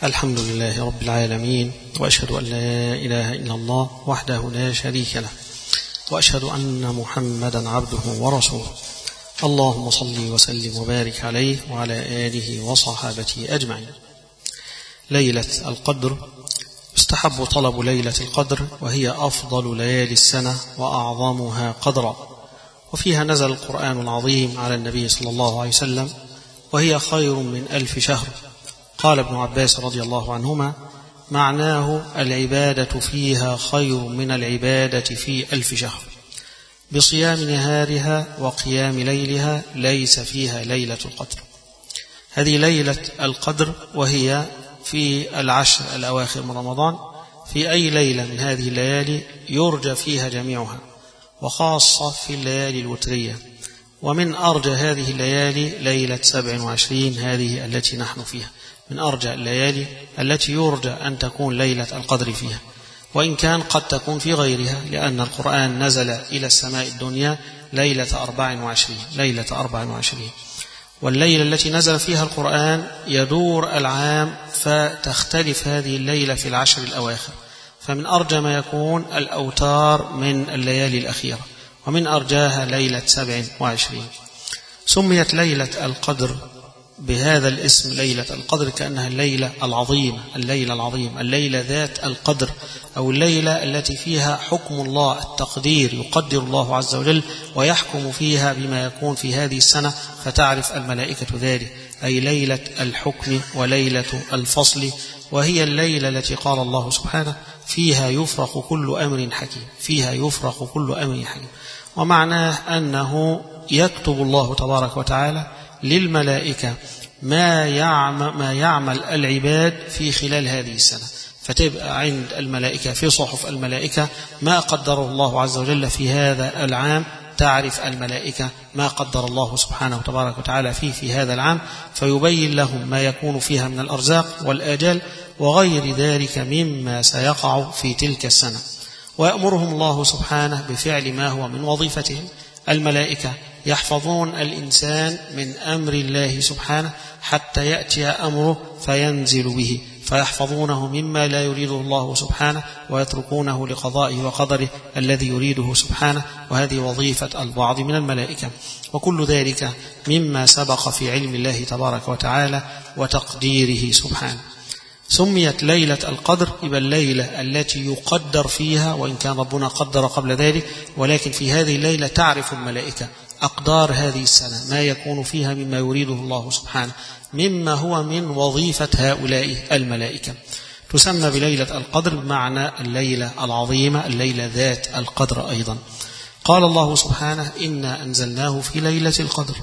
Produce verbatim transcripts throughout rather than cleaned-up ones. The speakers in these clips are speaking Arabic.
الحمد لله رب العالمين، وأشهد أن لا إله إلا الله وحده لا شريك له، وأشهد أن محمدا عبده ورسوله. اللهم صل وسلم وبارك عليه وعلى آله وصحابته أجمعين. ليلة القدر يستحب طلب ليلة القدر، وهي أفضل ليالي السنة وأعظمها قدرا، وفيها نزل القرآن العظيم على النبي صلى الله عليه وسلم، وهي خير من ألف شهر. قال ابن عباس رضي الله عنهما: معناه العبادة فيها خير من العبادة في ألف شهر، بصيام نهارها وقيام ليلها ليس فيها ليلة القدر. هذه ليلة القدر وهي في العشر الأواخر من رمضان، في أي ليلة من هذه الليالي يرجى فيها جميعها، وخاصة في الليالي الوترية. ومن أرجى هذه الليالي ليلة سبع وعشرين، هذه التي نحن فيها، من أرجى الليالي التي يرجى أن تكون ليلة القدر فيها، وإن كان قد تكون في غيرها، لأن القرآن نزل إلى السماء الدنيا ليلة أربع وعشرين ليلة أربع وعشرين والليلة التي نزل فيها القرآن يدور العام، فتختلف هذه الليلة في العشر الأواخر. فمن أرجى ما يكون الأوتار من الليالي الأخيرة، ومن أرجاها ليلة سبع وعشرين. سميت ليلة القدر بهذا الاسم ليلة القدر كأنها الليلة العظيمة، الليلة العظيمة، الليلة ذات القدر، أو الليلة التي فيها حكم الله، التقدير، يقدر الله عز وجل ويحكم فيها بما يكون في هذه السنة، فتعرف الملائكة ذلك، أي ليلة الحكم وليلة الفصل. وهي الليلة التي قال الله سبحانه: فيها يفرق كل أمر حكيم، فيها يفرق كل أمر حكيم. ومعناه أنه يكتب الله تبارك وتعالى للملائكة ما يعمل, ما يعمل العباد في خلال هذه السنة، فتبقى عند الملائكة في صحف الملائكة ما قدره الله عز وجل في هذا العام، تعرف الملائكة ما قدر الله سبحانه وتبارك وتعالى فيه في هذا العام، فيبين لهم ما يكون فيها من الأرزاق والآجال وغير ذلك مما سيقع في تلك السنة. ويأمرهم الله سبحانه بفعل ما هو من وظيفتهم. الملائكة يحفظون الإنسان من أمر الله سبحانه حتى يأتي أمره فينزل به، فيحفظونه مما لا يريده الله سبحانه، ويتركونه لقضائه وقدره الذي يريده سبحانه. وهذه وظيفة البعض من الملائكة، وكل ذلك مما سبق في علم الله تبارك وتعالى وتقديره سبحانه. سميت ليلة القدر إذا الليلة التي يقدر فيها، وإن كان ربنا قدر قبل ذلك، ولكن في هذه الليلة تعرف الملائكة أقدار هذه السنة، ما يكون فيها مما يريده الله سبحانه، مما هو من وظيفة هؤلاء الملائكة. تسمى بليلة القدر بمعنى الليلة العظيمة، الليلة ذات القدر أيضا. قال الله سبحانه: إنا أنزلناه في ليلة القدر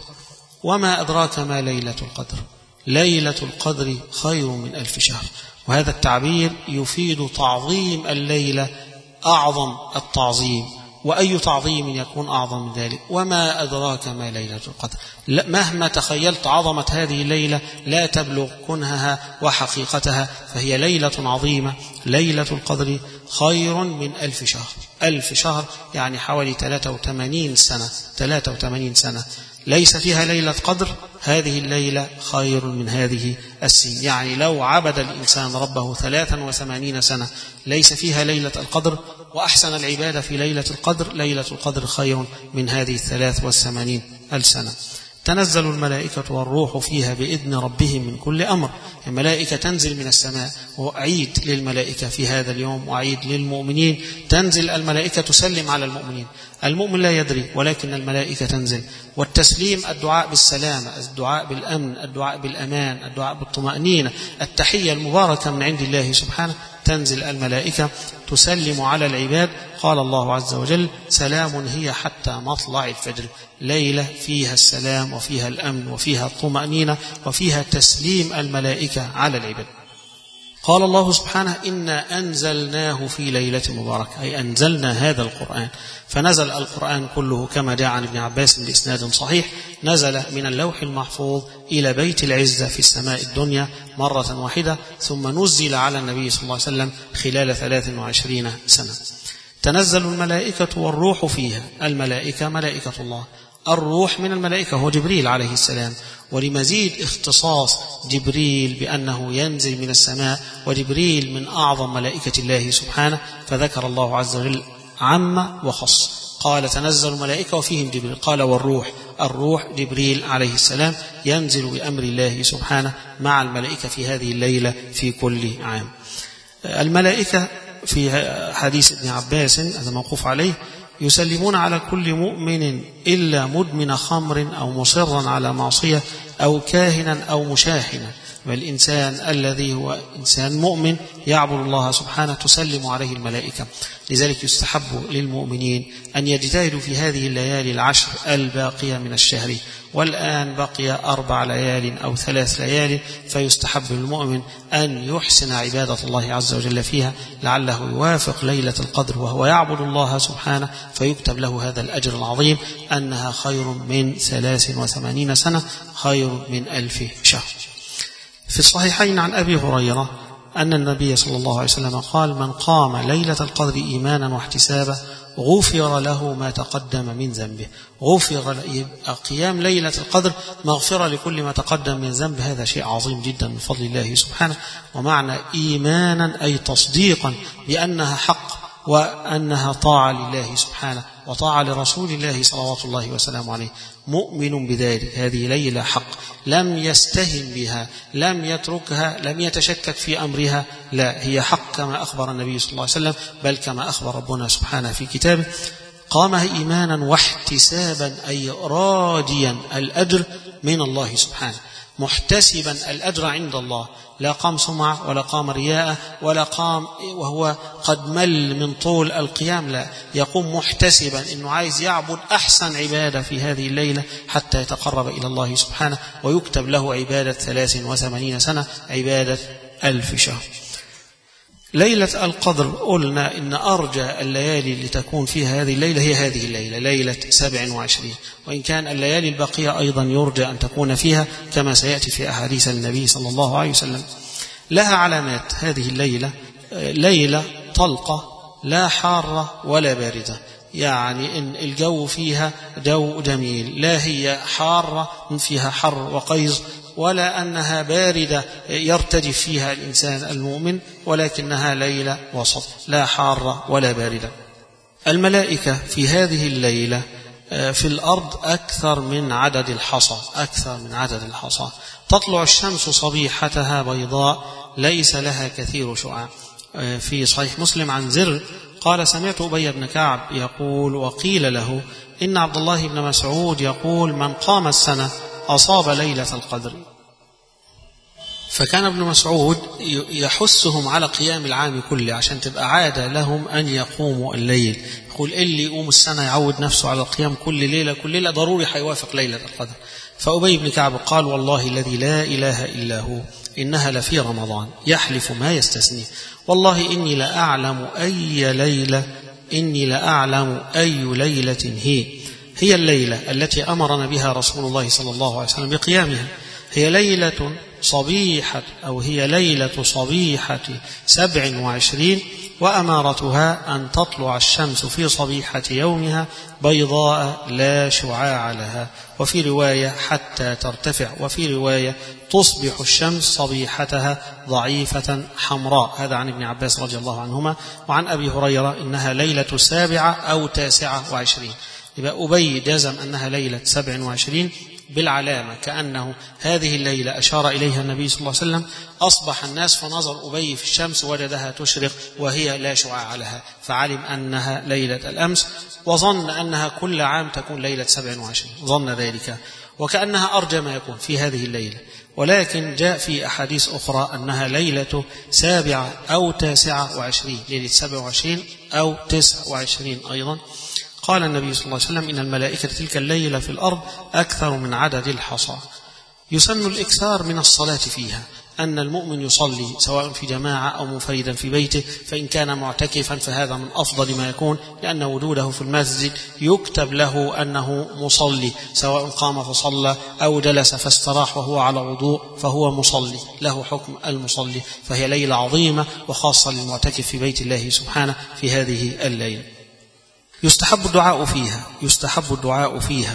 وما أدراك ما ليلة القدر ليلة القدر خير من ألف شهر. وهذا التعبير يفيد تعظيم الليلة أعظم التعظيم، وأي تعظيم يكون أعظم من ذلك؟ وما أدراك ما ليلة القدر. مهما تخيلت عظمة هذه الليلة لا تبلغ كنهها وحقيقتها، فهي ليلة عظيمة. ليلة القدر خير من ألف شهر. ألف شهر يعني حوالي ثلاثة وثمانين سنة ثلاثة وثمانين سنة ليس فيها ليلة قدر. هذه الليلة خير من هذه السنين. يعني لو عبد الإنسان ربه ثلاثا وثمانين سنة ليس فيها ليلة القدر، وأحسن العبادة في ليلة القدر، ليلة القدر خير من هذه الثلاث والثمانين السنة. تنزل الملائكة والروح فيها بإذن ربهم من كل أمر. الملائكة تنزل من السماء، وعيد للملائكة في هذا اليوم وعيد للمؤمنين. تنزل الملائكة تسلم على المؤمنين، المؤمن لا يدري، ولكن الملائكة تنزل. والتسليم الدعاء بالسلامة، الدعاء بالأمن، الدعاء بالأمان، الدعاء بالطمأنينة، التحية المباركة من عند الله سبحانه. تنزل الملائكة تسلم على العباد. قال الله عز وجل: سلام هي حتى مطلع الفجر. ليلة فيها السلام وفيها الأمن وفيها الطمأنينة وفيها تسليم الملائكة على العباد. قال الله سبحانه: إنا أنزلناه في ليلة مباركة، أي أنزلنا هذا القرآن. فنزل القرآن كله كما جاء عن ابن عباس بإسناد صحيح، نزل من اللوح المحفوظ إلى بيت العزة في السماء الدنيا مرة واحدة، ثم نزل على النبي صلى الله عليه وسلم خلال ثلاث وعشرين سنة. تنزل الملائكة والروح فيها. الملائكة ملائكة الله، الروح من الملائكة هو جبريل عليه السلام. ولمزيد اختصاص جبريل بأنه ينزل من السماء، وجبريل من أعظم ملائكة الله سبحانه، فذكر الله عز وجل عم وخص، قال تنزل الملائكة وفيهم جبريل، قال والروح، الروح جبريل عليه السلام ينزل بأمر الله سبحانه مع الملائكة في هذه الليلة في كل عام. الملائكة في حديث ابن عباس هذا موقوف عليه يسلمون على كل مؤمن إلا مدمن خمر أو مصرا على معصية أو كاهنا أو مشاحنا. والإنسان الذي هو إنسان مؤمن يعبد الله سبحانه تسلم عليه الملائكة. لذلك يستحب للمؤمنين أن يجتهدوا في هذه الليالي العشر الباقية من الشهر، والآن بقي أربع ليال أو ثلاث ليال، فيستحب للمؤمن أن يحسن عبادة الله عز وجل فيها لعله يوافق ليلة القدر وهو يعبد الله سبحانه فيكتب له هذا الأجر العظيم، أنها خير من ثلاث وثمانين سنة، خير من ألف شهر. في الصحيحين عن أبي هريرة أن النبي صلى الله عليه وسلم قال: من قام ليلة القدر إيمانا واحتسابا غفر له ما تقدم من ذنبه. غفر يبقى قيام ليلة القدر مغفرة لكل ما تقدم من ذنب، هذا شيء عظيم جدا من فضل الله سبحانه. ومعنى إيمانا أي تصديقا بأنها حق وأنها طاعة لله سبحانه وطاعة لرسول الله صلوات الله وسلامه عليه، مؤمن بذلك. هذه ليلة حق، لم يستهن بها، لم يتركها، لم يتشكك في أمرها، لا، هي حق كما أخبر النبي صلى الله عليه وسلم، بل كما أخبر ربنا سبحانه في كتابه. قامها إيمانا واحتسابا أي راجيا الأجر من الله سبحانه، محتسبا الأجر عند الله، لا قام سمعة ولا قام رياء ولا قام وهو قد مل من طول القيام، لا، يقوم محتسبا إنه عايز يعبد أحسن عبادة في هذه الليلة حتى يتقرب إلى الله سبحانه، ويكتب له عبادة ثلاث وثمانين سنة، عبادة ألف شهر. ليلة القدر قلنا إن أرجى الليالي اللي تكون فيها هذه الليلة هي هذه الليلة، ليلة سبع وعشرين، وإن كان الليالي الباقية أيضا يرجى أن تكون فيها كما سيأتي في أحاديث النبي صلى الله عليه وسلم. لها علامات هذه الليلة: ليلة طلقة لا حارة ولا باردة، يعني إن الجو فيها جو جميل، لا هي حارة فيها حر وقيظ ولا أنها باردة يرتجف فيها الإنسان المؤمن، ولكنها ليلة وسط، لا حارة ولا باردة. الملائكة في هذه الليلة في الأرض أكثر من عدد الحصى، أكثر من عدد الحصى. تطلع الشمس صبيحتها بيضاء ليس لها كثير شعاع. في صحيح مسلم عن زر قال: سمعت أبي بن كعب يقول: وقيل له إن عبد الله بن مسعود يقول: من قام السنة أصاب ليلة القدر. فكان ابن مسعود يحثهم على قيام العام كله عشان تبقى عادة لهم أن يقوموا الليل، يقول اللي يقوم السنة يعود نفسه على القيام كل ليلة كل ليلة ضروري حيوافق ليلة القدر. فأبي بن كعب قال: والله الذي لا إله إلا هو إنها لفي رمضان، يحلف ما يستثني، والله إني لأعلم أي ليلة إني لأعلم أي ليلة هي هي الليلة التي أمرنا بها رسول الله صلى الله عليه وسلم بقيامها. هي ليلة صبيحة أو هي ليلة صبيحة سبع وعشرين، وأمارتها أن تطلع الشمس في صبيحة يومها بيضاء لا شعاع لها، وفي رواية حتى ترتفع، وفي رواية تصبح الشمس صبيحتها ضعيفة حمراء. هذا عن ابن عباس رضي الله عنهما. وعن أبي هريرة إنها ليلة سابعة أو تاسعة وعشرين. يبقى أبي جزم أنها ليلة سبع وعشرين بالعلامة، كأنه هذه الليلة أشار إليها النبي صلى الله عليه وسلم. أصبح الناس فنظر أبي في الشمس وجدها تشرق وهي لا شعاع لها، فعلم أنها ليلة الأمس، وظن أنها كل عام تكون ليلة سبع وعشرين، ظن ذلك، وكأنها أرجى ما يكون في هذه الليلة. ولكن جاء في أحاديث أخرى أنها ليلة سابعة أو تاسعة وعشرين، ليلة سبع وعشرين أو تسع وعشرين أيضا. قال النبي صلى الله عليه وسلم: إن الملائكة تلك الليلة في الأرض أكثر من عدد الحصى. يسن الإكثار من الصلاة فيها، أن المؤمن يصلي سواء في جماعة أو منفردا في بيته، فإن كان معتكفا فهذا من أفضل ما يكون، لأن وجوده في المسجد يكتب له أنه مصلي، سواء قام فصلى أو جلس فاستراح وهو على وضوء فهو مصلي، له حكم المصلي. فهي ليلة عظيمة وخاصة للمعتكف في بيت الله سبحانه في هذه الليلة. يستحب الدعاء فيها، يستحب الدعاء فيها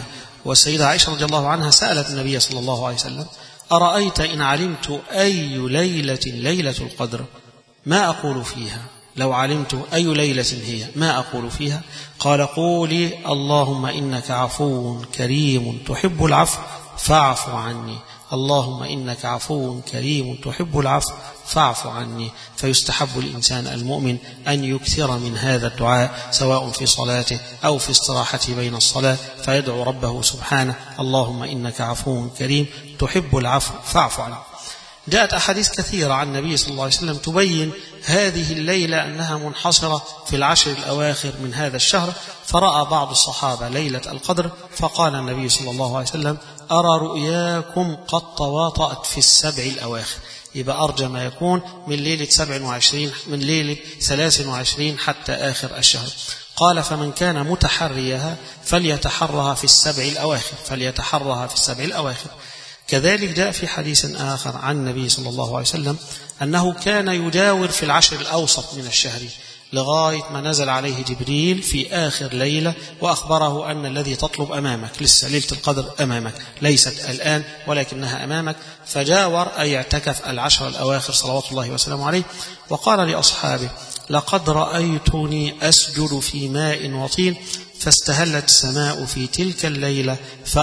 والسيدة عائشة رضي الله عنها سألت النبي صلى الله عليه وسلم: أرأيت إن علمت أي ليلة ليلة القدر ما أقول فيها؟ لو علمت أي ليلة هي ما أقول فيها؟ قال: قولي اللهم إنك عفو كريم تحب العفو فاعف عني، اللهم إنك عفو كريم تحب العفو فاعف عني. فيستحب الإنسان المؤمن أن يكثر من هذا الدعاء سواء في صلاته أو في استراحته بين الصلاة، فيدعو ربه سبحانه: اللهم إنك عفو كريم تحب العفو فاعف عني. جاءت أحاديث كثيرة عن النبي صلى الله عليه وسلم تبين هذه الليلة أنها منحصرة في العشر الأواخر من هذا الشهر، فرأى بعض الصحابة ليلة القدر فقال النبي صلى الله عليه وسلم: أرى رؤياكم قد تواطأت في السبع الأواخر. يبقى أرجى ما يكون من ليلة سبع وعشرين من ليلة ثلاث وعشرين حتى آخر الشهر. قال: فمن كان متحريها فليتحرها في السبع الأواخر فليتحرها في السبع الأواخر. كذلك جاء في حديث آخر عن النبي صلى الله عليه وسلم أنه كان يجاور في العشر الأوسط من الشهر لغاية ما نزل عليه جبريل في آخر ليلة وأخبره أن الذي تطلب أمامك، لسه ليلة القدر أمامك، ليست الآن ولكنها أمامك. فجاور أي اعتكف العشر الأواخر صلوات الله وسلامه عليه، وقال لأصحابه: لقد رأيتني أسجد في ماء وطين فاستهلت السماء في تلك الليلة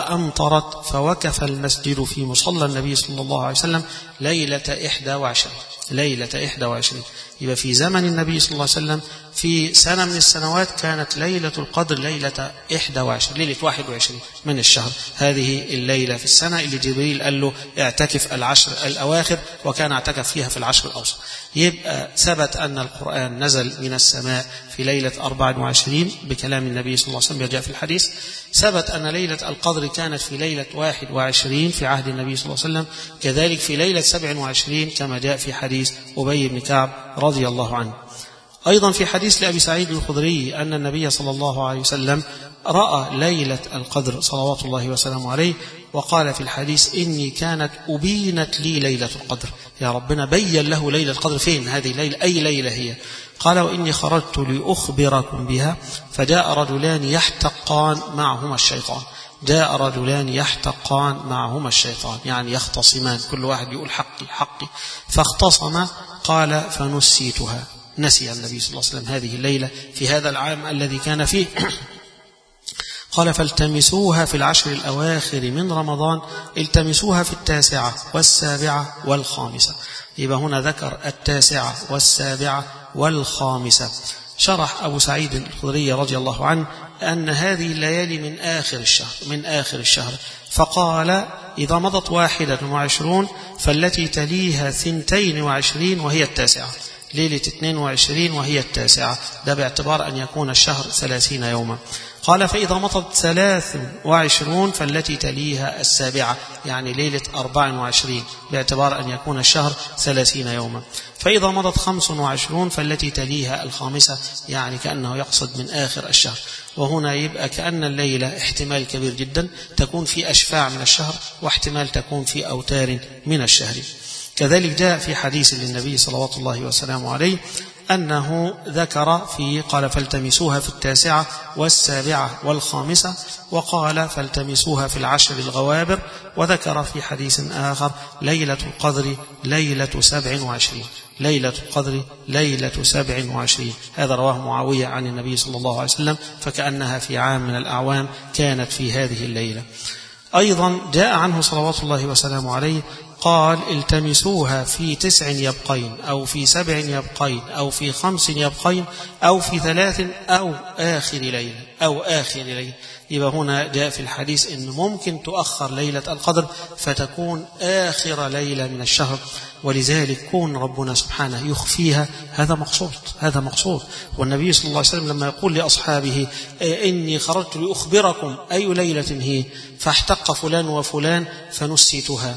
فأمطرت فوقف المسجد في مصلى النبي صلى الله عليه وسلم ليلة إحدى وعشرين ليلة إحدى وعشرين. يبقى في زمن النبي صلى الله عليه وسلم في سنة من السنوات كانت ليلة القدر ليلة إحدى وعشرين ليلة واحد وعشرين من الشهر. هذه الليلة في السنة اللي جبريل قال له اعتكف العشر الأواخر، وكان اعتكف فيها في العشر الأوسط. يبقى ثبت أن القرآن نزل من السماء في ليلة أربع وعشرين بكلام النبي صلى الله عليه وسلم جاء في الحديث. ثبت أن ليلة القدر كانت في ليلة واحد وعشرين في عهد النبي صلى الله عليه وسلم، كذلك في ليلة سبع وعشرين كما جاء في حديث أبي بن كعب رضي الله عنه. أيضا في حديث لأبي سعيد الخدري أن النبي صلى الله عليه وسلم رأى ليلة القدر صلوات الله وسلامه عليه، وقال في الحديث: إني كانت أبينت لي ليلة القدر، يا ربنا بين له ليلة القدر. فين هذه الليلة؟ أي ليلة هي؟ قال: وإني خرجت لأخبركم بها فجاء رجلان يحتقان معهما الشيطان جاء رجلان يحتقان معهما الشيطان يعني يختصمان، كل واحد يقول حقي حقي. فاختصم، قال: فنسيتها. نسي النبي صلى الله عليه وسلم هذه الليلة في هذا العام الذي كان فيه. قال: فالتمسوها في العشر الأواخر من رمضان، التمسوها في التاسعة والسابعة والخامسة. يبقى هنا ذكر التاسعة والسابعة والخامسة. شرح أبو سعيد الخدري رضي الله عنه أن هذه الليالي من آخر الشهر من آخر الشهر فقال: إذا مضت واحدة وعشرون فالتي تليها ثنتين وعشرين وهي التاسعة، ليلة اثنين وعشرين وهي التاسعة، ده باعتبار أن يكون الشهر ثلاثين يوما. قال: فإذا مضت ثلاث وعشرون فالتي تليها السابعة، يعني ليلة أربع وعشرين، باعتبار أن يكون الشهر ثلاثين يوما. فإذا مضت خمس وعشرون فالتي تليها الخامسة، يعني كأنه يقصد من آخر الشهر. وهنا يبقى كأن الليلة احتمال كبير جدا تكون في أشفاع من الشهر، واحتمال تكون في أوتار من الشهر. كذلك جاء في حديث للنبي صلوات الله وسلامه عليه أنه ذكر في قال: فالتمسوها في التاسعة والسابعة والخامسة، وقال: فالتمسوها في العشر الغوابر. وذكر في حديث آخر: ليلة القدر ليلة سبع وعشرين ليلة القدر ليلة سبع وعشرين. هذا رواه معاوية عن النبي صلى الله عليه وسلم، فكأنها في عام من الأعوام كانت في هذه الليلة. أيضا جاء عنه صلوات الله وسلامه عليه قال: التمسوها في تسع يبقين أو في سبع يبقين أو في خمس يبقين أو في ثلاث أو آخر ليلة أو آخر ليلة. يبقى هنا جاء في الحديث أن ممكن تؤخر ليلة القدر فتكون آخر ليلة من الشهر، ولذلك كون ربنا سبحانه يخفيها هذا مقصود هذا مقصود والنبي صلى الله عليه وسلم لما يقول لأصحابه: إني خرجت لأخبركم أي ليلة هي، فاحتق فلان وفلان فنسيتها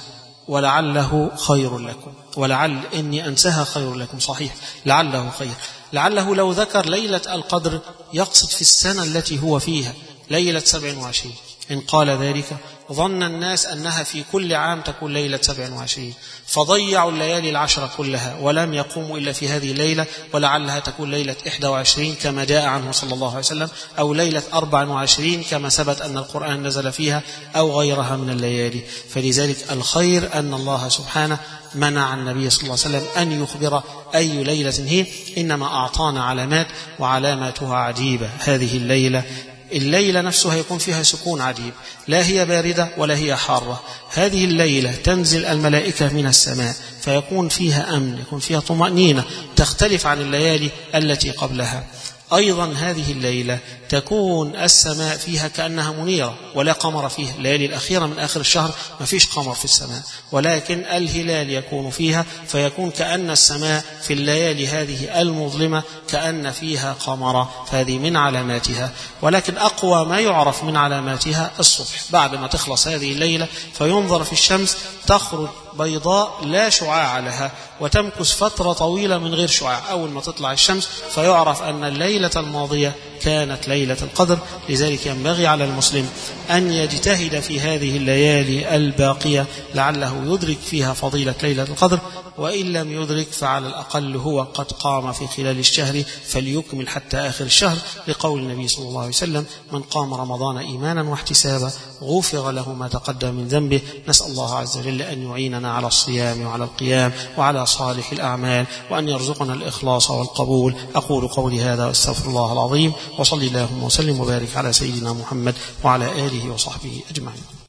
ولعله خير لكم، ولعل إني أنساها خير لكم. صحيح، لعله خير، لعله لو ذكر ليلة القدر يقصد في السنة التي هو فيها ليلة سبع وعشرين. إن قال ذلك ظن الناس أنها في كل عام تكون ليلة سبع وعشرين، فضيعوا الليالي العشرة كلها ولم يقوموا إلا في هذه الليلة، ولعلها تكون ليلة إحدى وعشرين كما جاء عنه صلى الله عليه وسلم، أو ليلة أربع وعشرين كما ثبت أن القرآن نزل فيها، أو غيرها من الليالي. فلذلك الخير أن الله سبحانه منع النبي صلى الله عليه وسلم أن يخبر أي ليلة هي، إنما أعطانا علامات وعلاماتها عجيبة. هذه الليلة الليلة نفسها يكون فيها سكون عجيب، لا هي باردة ولا هي حارة. هذه الليلة تنزل الملائكة من السماء فيكون فيها أمن، يكون فيها طمأنينة، تختلف عن الليالي التي قبلها. أيضا هذه الليلة تكون السماء فيها كأنها منيرة ولا قمر فيها. الليالي الأخيرة من آخر الشهر ما فيش قمر في السماء، ولكن الهلال يكون فيها، فيكون كأن السماء في الليالي هذه المظلمة كأن فيها قمر، فهذه من علاماتها. ولكن أقوى ما يعرف من علاماتها الصبح، بعد ما تخلص هذه الليلة فينظر في الشمس تخرج بيضاء لا شعاع لها، وتمكث فترة طويلة من غير شعاع. أول ما تطلع الشمس فيعرف أن الليلة الماضية كانت ليلة القدر. لذلك ينبغي على المسلم أن يجتهد في هذه الليالي الباقية لعله يدرك فيها فضيلة ليلة القدر، وإن لم يدرك فعلى الأقل هو قد قام في خلال الشهر فليكمل حتى آخر الشهر، لقول النبي صلى الله عليه وسلم: من قام رمضان إيمانا واحتسابا غفر له ما تقدم من ذنبه. نسأل الله عز وجل أن يعيننا على الصيام وعلى القيام وعلى صالح الأعمال، وأن يرزقنا الإخلاص والقبول. أقول قولي هذا واستغفر الله العظيم، وصلي اللهم وسلم وبارك على سيدنا محمد وعلى آله وصحبه أجمعين.